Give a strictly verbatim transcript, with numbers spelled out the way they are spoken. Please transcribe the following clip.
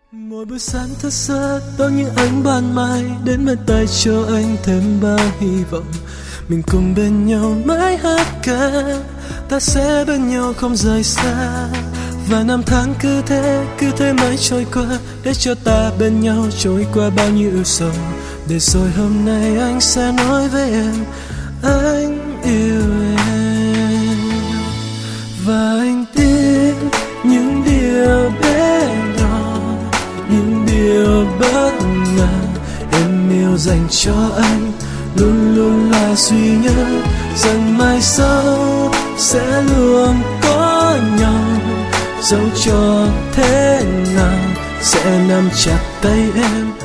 Mỗi buổi sáng thức giấc đón những ánh ban mai đến bên tay cho anh thêm bao hy vọng. Mình cùng bên nhau mãi hát ca, ta sẽ bên nhau không rời xa. Và năm tháng cứ thế, cứ thế mãi trôi qua, để cho ta bên nhau trôi qua bao nhiêu ưu sầu. Để rồi hôm nay anh sẽ nói với em, anh yêu em. Và anh tin những điều bé nhỏ, những điều bất ngờ em yêu dành cho anh luôn luôn là duy nhất, rằng mai sau sẽ luôn có nhau. Dẫu cho thế nào sẽ nắm chặt tay em